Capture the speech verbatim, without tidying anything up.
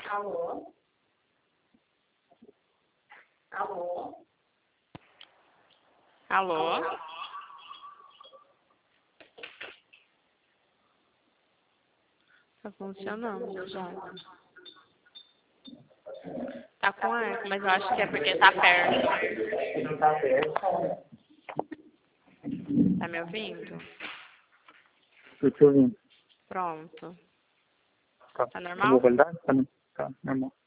Alô? Alô? Alô? Tá funcionando já. Tá com eco, mas eu acho que é porque tá perto. Não tá perto. Tá me ouvindo? Tô te ouvindo. Pronto. Tá. Tá Tá normal? boa qualidade? Tá, tá normal.